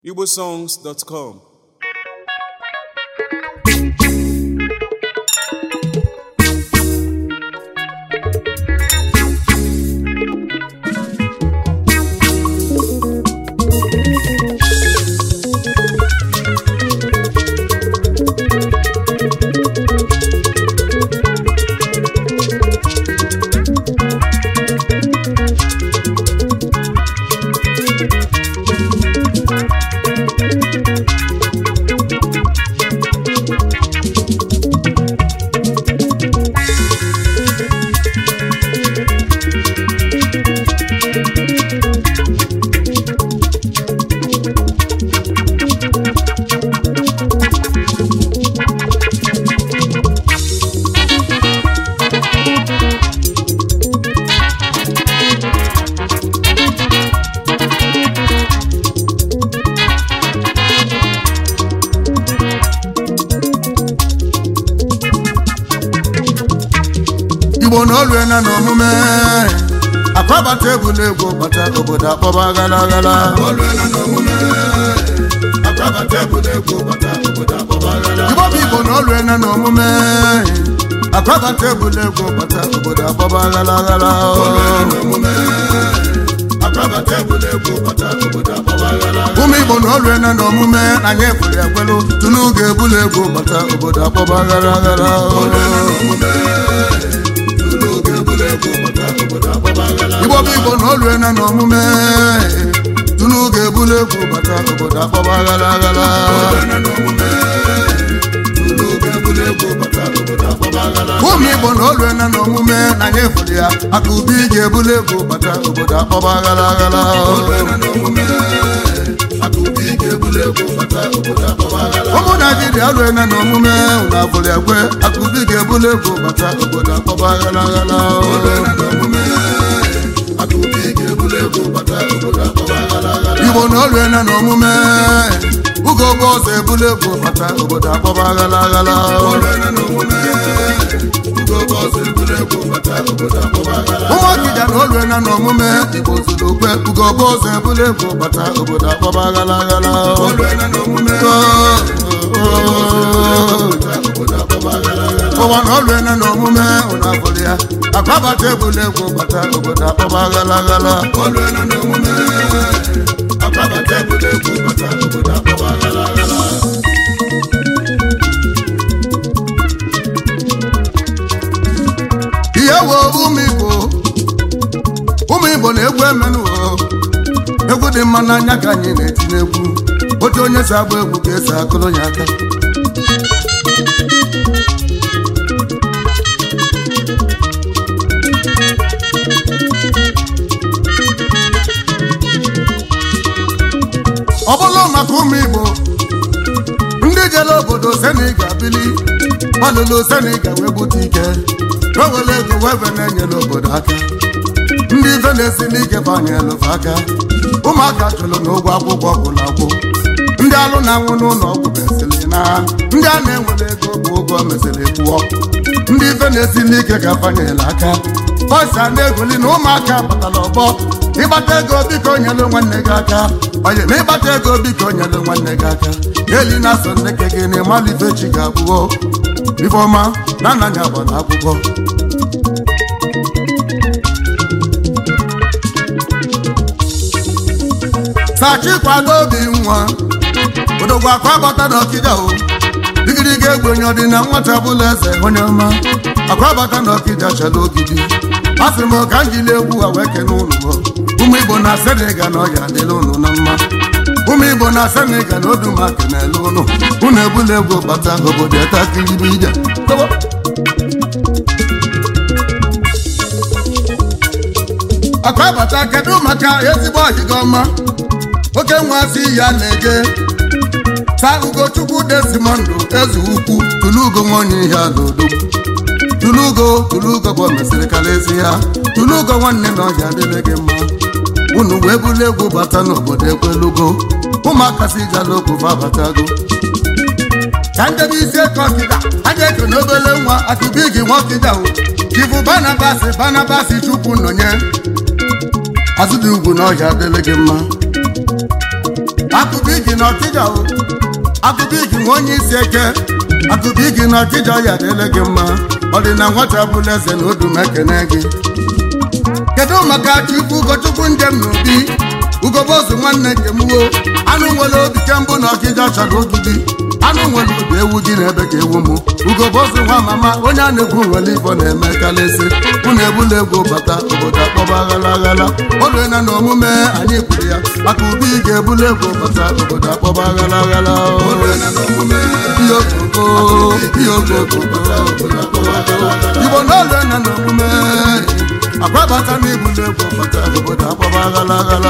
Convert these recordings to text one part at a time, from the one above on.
igbosongs.com. Igbo n'olwena n'omume akwaba tebụl ego bata obodo akpọba gala gala olwena n'omume akwaba tebụl ego bata obodo akpọba gala Igbo n'olwena n'omume akwaba tebụl ego bata obodo akpọba gala gala olwena n'omume akwaba tebụl ego bata obodo akpọba gala ụmụ Igbo n'olwena n'omume anyị ekwere ekwelu tunu ga-ebulu ego bata obodo akpọba gala gala olwena n'omume Igbo n'olwena n'omume tunu ga-ebulu egwu bata obodo akpọba gala gala ụmụ Igbo n'olwena n'omume na anyị fụrụ ya aka ubi ga-ebulu egwu bata obodo akpọba gala gala ụmụ Naịjirịa olwena n'omume na afụrụ ekwe aka ubi ga-ebulu egwu bata obodo akpọba gala gala Igbo n'olwena n'omume ugo bụ ọzọ ebulu ego bata obodo akpọba gala gala ụmụ Ọkịja n'olwena n'omume Igbo zuru okwe ugo bụ ọzọ ebulu ego bata obodo akpọba gala gala ụwa n'olwena n'omume ụna afụrụ ya akwabata ebulu ego bata obodo akpọba gala gala ihe wo ụmụ Igbo na-egwu emenụ egwu dị mma n'anya ka anyị na-etinye egwu otu onye si agba egwu ka esi akụrụ ya aka ọ bụrụ maka ụmụ Igbo ndị jere obodo Senegal bili gbalụlụ Senegal wee gbute ike ewere ego wee na-enyere obodo aka ndị ife na-esi n'ike banyelụfe aka ụmụaka chụrụ n'ụgwọ akwụkwọ gwụrụ agwụ ndị alụ na-anwụ n'ụlọ ọgwụ mesịrị na ndị a na-enwere ego bụ ụgwọ mesịrị kwụọ ndị ife na-esi n'ike ka banyere aka bọsa na-egoli na ụmụaka batara ọgbọ ịgbata ego biko nyelu nwanne gị aka onye ma ịgbata ego biko nyelu nwanne gị aka eli na-asọ nneke gị na ịmalụ ife chi ga-abụọ ifeọma na nna ya gbara akwụkwọ sachikwado obi nwa odogwu akwa agbata n'Ọkịja o digiriga egwenye ọdị na nwata bụla eze onye ọma akwa agbata n'Ọkịja chala ogidi asị m ka m jiri egwu a wee kene ụlọ ụmụ Igbo na Senegal na ọya adịla ụnụ na mma ụmụ Igbo na Senegal na odumaka na-ele ụnụ unu ebula egwu bata obodo etakiribe ije akwa bata kedu maka ezigbo ọhịga ọma oke nwazi ya na-ege sa Ugochukwu Desmond eze ukwu tulugo nwanne ihe alodogwu tulugo bụ mesịrị kalezi ya tulugo nwanne na ọhịa adịle gị mma unu wee bulu egwu bata n'obodo ekwelugo ụmụaka si jaloko fabatago ka ndebe isi eke Ọkịja aja eke n'obele nwa akụbigi nwa Ọkịja Chifu Barnabas Chukwu nọnye azụdị ugwu na ọhịa adịle gị mma akụbigi na Ọkịja o Akụbigi nwa onye isi eke Akụbigi na Ọkịja ya dịle gị mma ọ dị na nwata bụla eze na Odum ekene gị kedu maka Chukwu Ugochukwu njem n'obi Ugobozu nwanne njem wo anụ nwere obi kembụ na Ọkịja chọrọ ogidi anụ nwere obi ewu gị na ebe ka ewu mụ Ugobozu nwa mama onye a na-ekwu nwere ifo na-eme kalịsị unu egbula egwu bata obodo akpọba aghala aghala olu na omume anyị kwuru ya maka ubi ga-ebula egwu bata obodo akpọba aghala aghala Igbo na olu na omume akwabata na ibula egwu bata obodo akpọba aghala aghala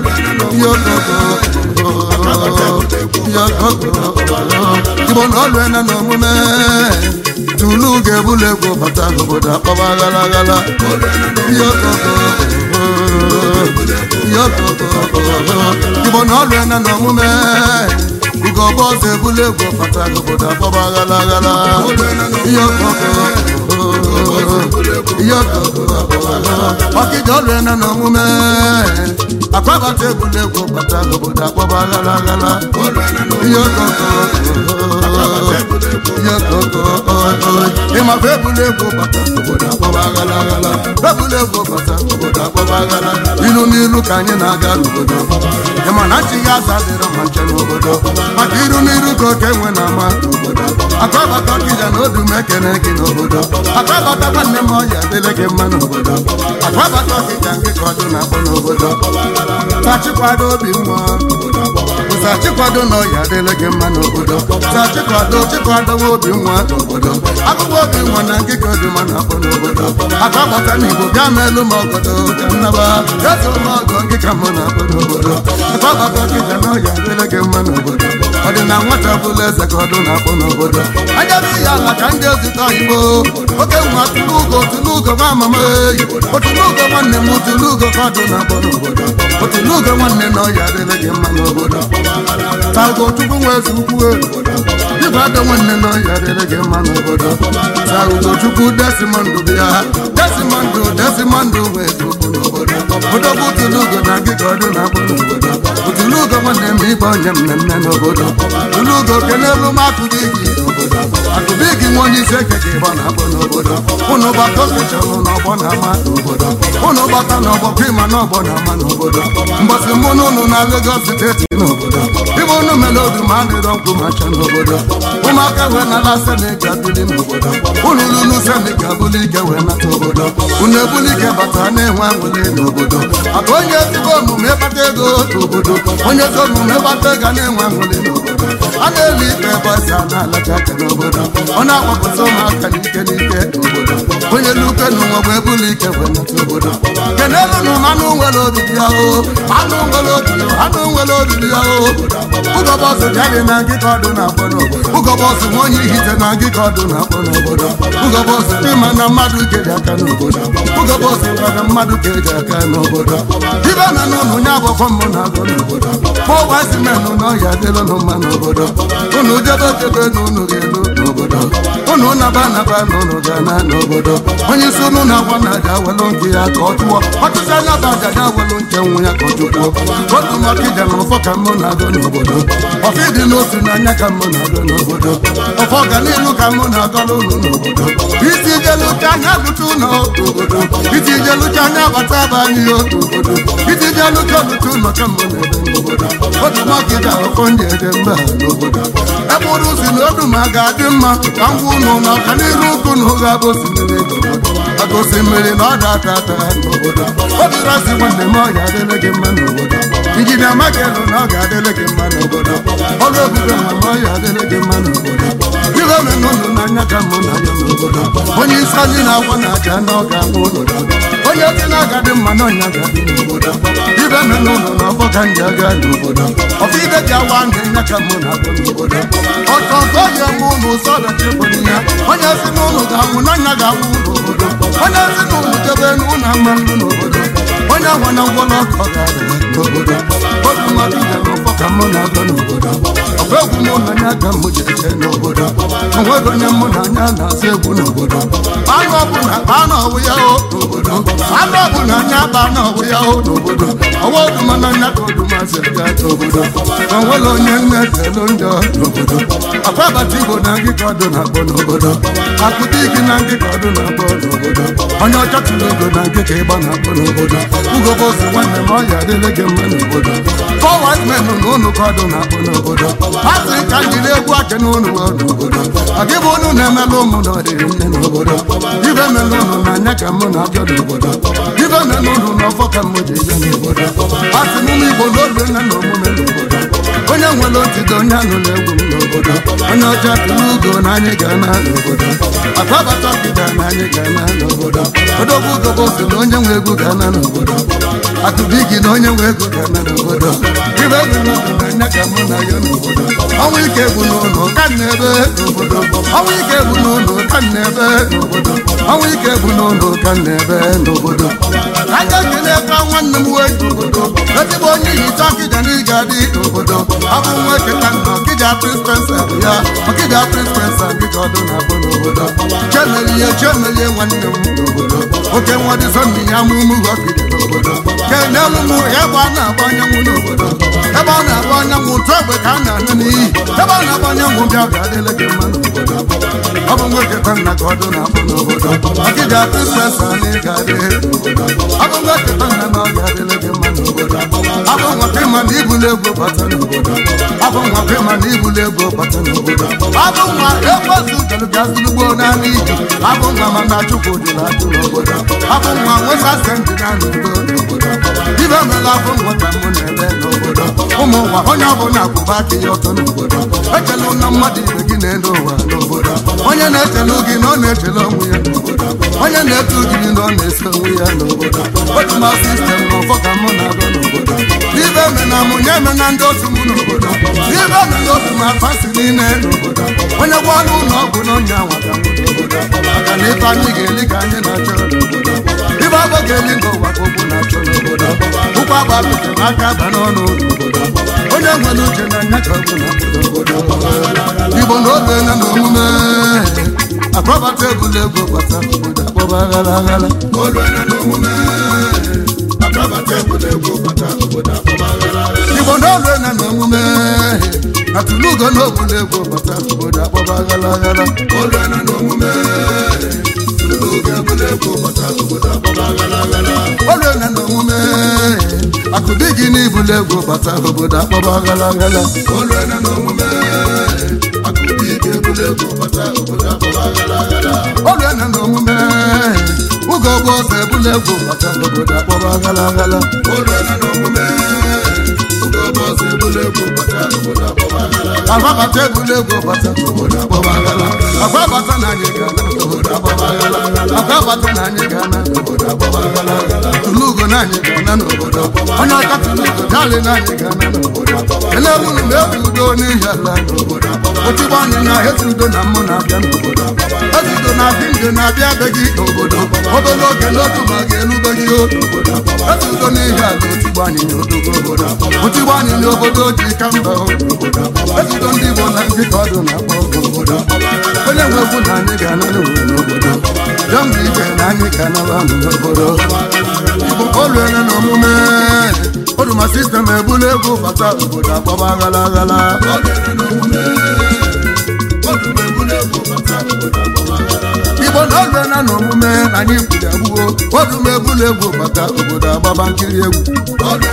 Igbo na olu na omume Tulu ga-ebula egwu bata obodo akpọba aghala aghala Igbo na olu na omume Ugobozu ebula egwu bata obodo akpọba aghala aghala Ọkịja olu na omume akwabata ebula egwu bata obodo akpọba aghala aghala ịmakwa ebula egwu bata obodo akpọba aghala aghala ebula egwu bata obodo akpọba aghala ilu n'ilu ka anyị na-aga n'obodo ịma na chi ya aza dịrọ ma nche n'obodo maka iru n'iru ka oke nwe na ama n'obodo akwabata Ọkịja na Odum ekene gị n'obodo akwabata nwanne m ọya adịle gị mma n'obodo akwabata Ọkịja nke ka ọdụ na-akpọ n'obodo sachikwado obi nwa sachikwado na ọya adịle gị mma n'obodo chikwado obi nwa n'obodo akụkọ obi nwa na nke ka ọdụ ma na-akpọ n'obodo akwabata n'Igbo bịa meelu m ọgọdọ ka nnaba eze ụmụ ọgọ nke ka mụ na-akpọ n'obodo akwabata Ọkịja na ọya adịle gị mma n'obodo ọ dị na nwata bụla eze ka ọdụ na-akpọ n'obodo anyabụ ya ala ka ndị ozite Igbo oke nwa tulugo nwa amama eyi otulugo nwanne m tulugo ka ọdụ na-akpọ n'obodo otulugo nwanne na ọya adịle gị mma n'obodo ta Ugochukwu nwe ezi ukwu Igwe adọ nwanne na ọya adịle gị mma n'obodo ta Ugochukwu Desmond bịa Desmond nwe ezi ukwu n'obodo odogwu tulugo na gị ka ọdụ na-akpọ n'obodo otulugo nwanne m ibe onye mmemme n'obodo tulugo kenelu m Akụbigi n'obodo Akụbigi nwa onye isi eke ka ịgba na-akpọ n'obodo unu gbata okechọrụ n'ọgbọ na-ama n'obodo unu gbata n'ọgbọ pima n'ọgbọ na-ama n'obodo mbọsị mụ na unu na Lagos steeti n'obodo ibe unu mere Odum adịrọ nkwụ macha n'obodo ụmụaka wee nala Senegal bili n'obodo unu lulu Senegal buli ike wee nata obodo unu ebuli ike bata na-enwe anwụle n'obodo maka onye ezigbo omume ịkpata ego n'obodo onye ezi omume ịkpata ego na-enwe anwụle n'obodo a na-eli ikpe ebe ọsị a na-alacha aka n'obodo ọ na-agbapụta ụmụaka n'ike n'obodo onye luke n'ụwa bụ ebuli ike wee nata obodo kenelu na anụ nwere obibi ya anụ nwere obibi ya Ugobozu bịadị na nkịta ọdụ na-akpọ n'obodo Ugobozu nwa onye ihite na nkịta ọdụ na-akpọ n'obodo Ugobozu ịma na mmadụ keji aka n'obodo Ugobozu gwara mmadụ keji aka n'obodo ibe na n'ụlọ onye agbọkọ mmụ na-agụ n'obodo kpọwasi menụ na ọya adịlụ nụ mma n'obodo unu jebe na unu ga-elu n'obodo unu naba na unu ga-ana n'obodo onye isi unu na-agwa na aja welụ nke ya ka ọ tụọ ọchịchị anya bụ aja ya welụ nke nwe ya ka ọ jụkwuo otu Ọkịja na ụfọ ka mụ na-agụ n'obodo ọfị dị n'otu n'anya ka mụ na-agụ n'obodo ọfọ ọganilu ka mụ na-agọlụ unu n'obodo isi jelucha anya lụcha ụlọ obodo iti jelucha anya bata aba anyị otu obodo iti jelucha lụcha ụlọ ka mụ na-ebe n'obodo otu Ọkịja ọfọ ndị ede mba n'obodo ebe ụrụ si na Odum a ga-adị mma ka ngwa ụnụ na ọkaniru ụkwụ na ụga bụ osimiri aka osimiri na ọ da-ata n'obodo obirasi nwanne m ọya adịle gị mma n'obodo injinia Makelu na ọ ga-adịle gị mma n'obodo ọrụ ebube nwa m ọya adịle gị mma n'obodo ibe me n'ụlọ n'anya ka mụ na ya n'obodo onye isi anyị na-agwa na aja na ọ ga-anwụ n'obodo onye si na-aga dị mma na ọnya ga-adị n'obodo ibe me n'ụlọ na ọfọ ka ndị aga n'obodo ọfọ ibe ji awa ndị nya ka mụ na-agụ n'obodo ọtọ ọzọ ya mụ n'ụzọ dachi bụrụ ya onye si n'ụlọ ga-anwụ na ọnya ga-anwụ n'obodo onye si n'ụlọ jebe n'ụlọ ama nrụ n'obodo onye nwa na ngwọrọ ọkọ ga-adịla n'obodo otu mmadụ ije n'ụfọ ka mụ na-agọ n'obodo ọkwa egwu mụ na anya ka mụ ji eje n'obodo onwere onye mụ na anya na-azụ egwu n'obodo anụ ọbụla kpa n'ọwụ ya o n'obodo anụ ọbụla anya kpa n'ọwụ ya o n'obodo ọwa oduma na anya ka odumazi ga n'obodo onwere onye na-etelu njọ n'obodo ọkwa abata igbo na ngị ka ọdụ na-akpọ n'obodo akụta igi na ngị ka ọdụ na-akpọ n'obodo onye ọcha tụrụ ogo na ngị ka ịgba na-akpọ n'obodo ugobo ozu nwanne m ọya adịle gị mma n'obodo fọwatmen na ụnụ ka ọdụ na-akpọ n'obodo a sị ka njiri egwu ake na ụnụ n'obodo ọgị bụ ụnụ na-emelụ ụmụ na ọdịrị nne n'obodo ibe melụ ụnụ na anya ka mụ na-abịa n'obodo ibe melụ ụnụ na ọfọ ka mụ ji eje n'obodo a sị m ụmụ igbo n'olu nne na omume n'obodo onye nwere otido onye anụ na-egwu m n'obodo onye ọcha tụrụ ugo na anyị ga-ana n'obodo akpabata ọkịda na anyị ga-ana n'obodo odogwu ugobo si na onye nwe egwu ga-ana n'obodo akụbigi na onye nwe ego ga-ana n'obodo ibe elu n'ụlọ na anya ka mụ na ya n'obodo ọnwa ike egwu n'ụlọ ka na-ebe n'obodo ọnwa ike egwu n'ụlọ ka na-ebe n'obodo ọnwa ike egwu n'ụlọ ka na-ebe n'obodo aka kele ka nwanne m wee n'obodo ezigbo onye ihicha ọkịja na ịga dị n'obodo ọ bụ nwa eketa na ọkịja prispensa bụ ya ọkịja prispensa dịka ọdụ na-abụ n'obodo chemelie nwanne m n'obodo oke nwa dị sọnni ya mụmụ ọkịja n'obodo kenelu m ebe a na-agba anyanwụ n'obodo ebe a na-agba anyanwụ otu egbe ka a na-anụ n'iyi ebe a na-agba anyanwụ bịa ga-adịle gị mma n'obodo ọ bụ nwoke ka nna ka ọdụ na-abụ n'obodo ọkịja prispensa na ị ga-adị n'obodo ọ bụ nwoke ka nna na ọ ga-adịle gị mma n'obodo ọ bụ nwa pịma na ibulu ego bata n'obodo ọ bụ nwa pịma na ibulu ego bata n'obodo ọ bụ nwa ekwezu kelu ga-azụlugbo naanị iji ọ bụ nwa mana chukwu dị na atụ n'obodo ọ bụ nwa nwesa sendị na n'udo n'obodo ibe mela afọ nwata mụ na-ebe n'obodo ụmụ nwa onye ọbụla kwụba aka ya ọtọ n'obodo echela ụlọ mmadụ ibe gị na-elu ụwa n'obodo onye na-echelu gị na ọ na-echele onwe ya n'obodo onye na-etu gị na ọ na-esi onwe ya n'obodo otuma sistem na ụfọ ka mụ na-agọ n'obodo n'ibe eme na mụ nye eme na ndị otu mụ n'obodo n'ibe eme na otu ma fasi niile n'obodo onye gwa ọnụ ụlọ ọgwụ na onye anwa ka mụ n'obodo maka na ife anyị ga-eli ka anyị na-achọ n'obodo ibe abọ ga-eli n'ụwa ka okwu na-achọ n'obodo ụkwụ agbalụke ma aka aba n'ọnụ n'obodo onye nwere uche na anya ka ọgwụ na-apụ n'obodo igbo na oge na na omume akpọbata ebule ego bata obodo akpọba aghara aghara igbo na olu na na omume atụlugo na obule ego bata obodo akpọba aghara aghara olu na na omume akụbigi na ibule ego bata obodo akpọba aghara aghara olu na na omume ugo bụ ọsọ ebule ego bata obodo akpọba aghara aghara agbabata ebule ego bata obodo akpọba aghara agbabata na anyị ga na obodo akpọba aghara agbabata na anyị ga na obodo akpọba aghara tulugo na anyị ga na n'obodo onye ọka tulugo dali na anyị ga na n'obodo elelu na ebu udo n'ihi ala n'obodo otigbo anyị na ezi udo na mmụ na-abịa n'obodo ezi udo na-abịa ndị na-abịa be gị n'obodo obere oge n'otu ma ga-elube gị n'obodo ezi udo n'ihi ala otigbo anyị n'odogo obodo otigbo anyị n'obodo ji ka mba obodo ezi udo ndị Igbo na ndị ka ọdụ na-akpọ obodo onye nwe egwu na anyị ga-ana n'obodo jọmgbe ije na anyị ga-anaba n'obodo Igbo oluele na omume oduma sistem ebule egwu bata obodo akpọba aghara aghara Igbo na oluele na omume na anyị kwuru egbuo oduma ebule egwu bata obodo agbaba nkiri egwu ụmụ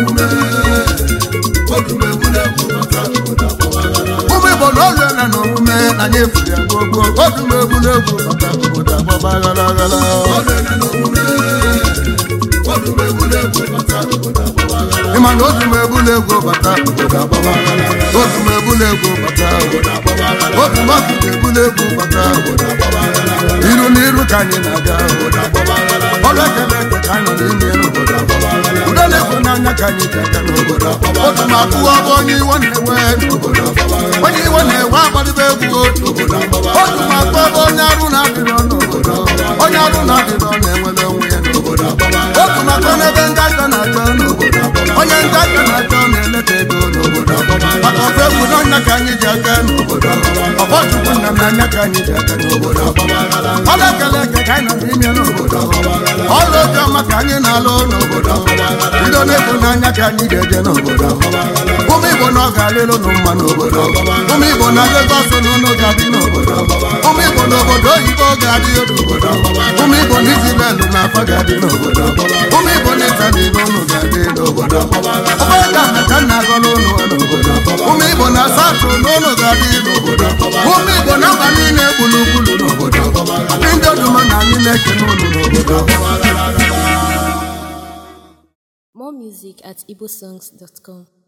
Igbo na oluele na omume na anyị kwuru egbuo oduma ebule egwu bata obodo agbaba aghara aghara ịma na oduma ebule ego bata oduma ebule ego bata oduma ebule ego bata iru n'iru ka anyị na-aga ọrụ ekele eke ka anyị nọ n'ime n'obodo udo na-ekwe n'anya ka anyị ga-aga n'obodo oduma akụwa bụ onye iwe na-ewe n'obodo onye iwe na-ewe agbadịba egwu n'obodo oduma akụ ebe onye arụ na-adịrọ n'obodo onye arụ na-adịrọ na-enwere onwe ya n'obodo oduma akụ n'ebe egwu n'ọnya ka anyị ji aga n'obodo ọgbọchukwu nna m n'anya ka anyị ji aga n'obodo ọla ekele eke ka anyị nọ n'ime n'obodo ọla obi ọma ka anyị na-alụ n'obodo bido n'ego n'anya ka anyị ga-eje n'obodo ụmụ Igbo na ọ ga-alịlụ nụ mma n'obodo ụmụ Igbo na Lagos n'ụlọ ga-adị n'obodo ụmụ Igbo n'obodo oyibo ga-adị n'obodo ụmụ Igbo na Izrel na afa ga-adị n'obodo ụmụ Igbo na Itali n'ụlọ ga-adị n'obodo ọbụga ka nna agọ n'ụlọ n'obodo ụmụ Igbo na Asatọ n'ụlọ ga-adị n'obodo ụmụ Igbo na mba niile gburugburu n'obodo ndị oduma na anyị na-eke n'ụlọ n'obodo. More music at igbosongs.com.